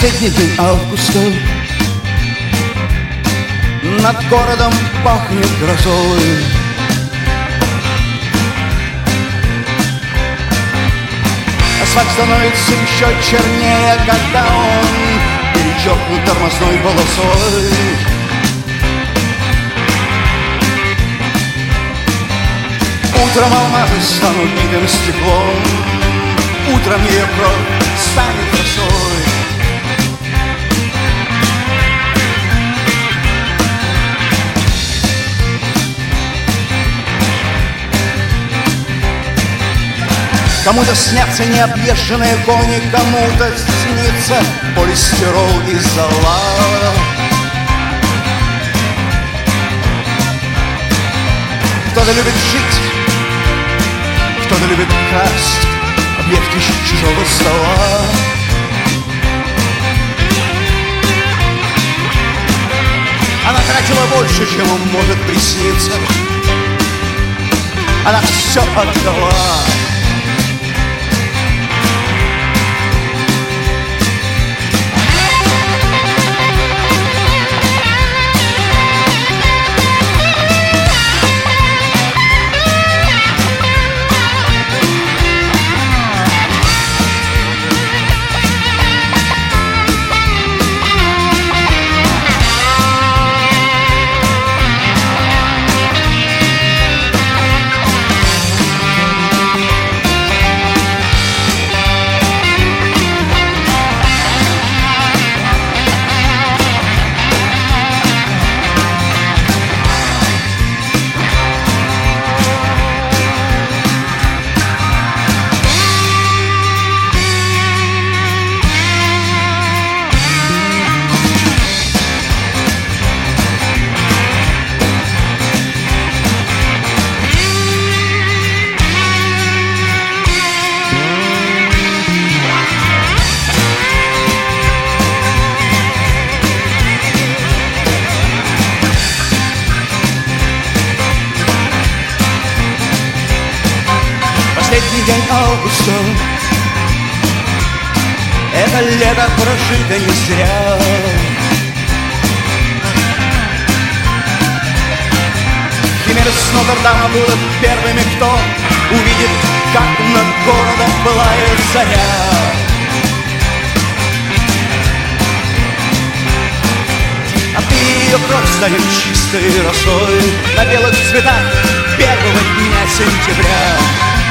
Последний день августа, над городом пахнет грозой. Асфальт становится еще чернее, когда он перечеркнут тормозной полосой. Утром алмазы станут битым стеклом, утром ее кровь станет росой. Кому-то снятся необъезженные кони, кому-то снится полистирол и зола. Кто-то любит жить, кто-то любит красть объедки чужого стола. Она тратила больше, чем он может присниться. Она все отдала. Последний день августа, это лето прожито не зря. Химеры с Нотр-Дама будут первыми, кто увидит, как над городом пылает заря. А ты ее кровь станет чистой росой на белых цветах первого дня сентября.